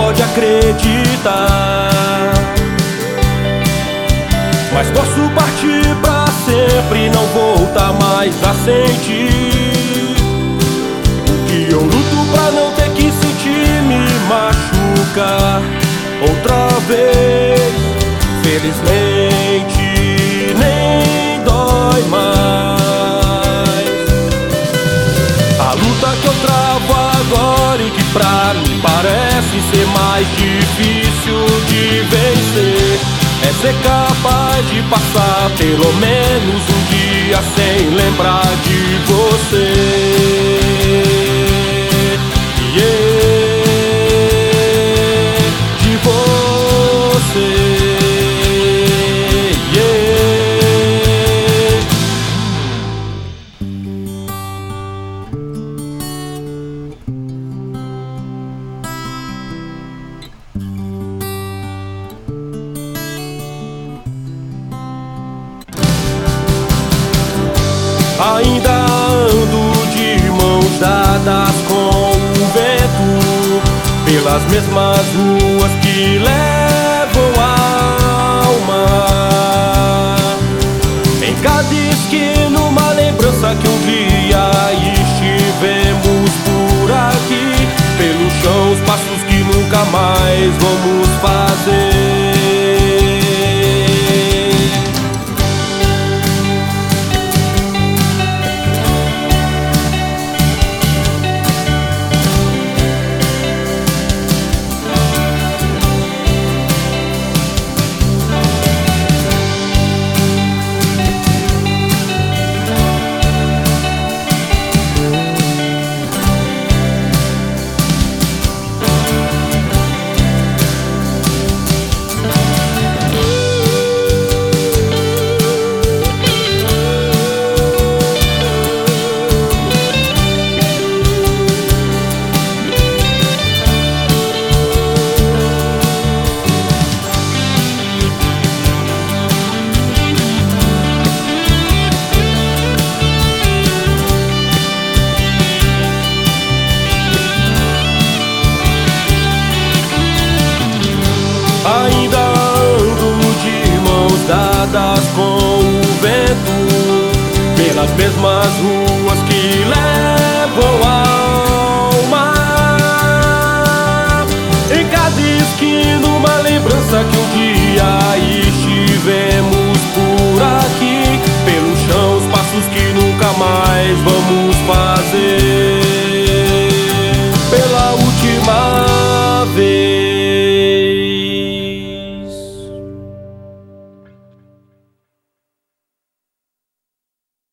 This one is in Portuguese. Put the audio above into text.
pode acreditar. Mas posso partir pra sempre, não voltar mais a sentir o que eu luto pra não ter que sentir me machucar outra vez. Felizmente nem dói mais. A luta que eu travo agora e que pra mim parece ser mais difícil de vencer é ser capaz de passar pelo menos um dia sem lembrar de você. De você. Ainda ando de mãos dadas com o vento pelas mesmas ruas que levam a alma. Em cada esquina uma lembrança que um dia estivemos por aqui. Pelo chão os passos que nunca mais vamos fazer. Ainda ando de mãos dadas com o vento pelas mesmas ruas que levam a alma. Em cada esquina uma lembrança que um dia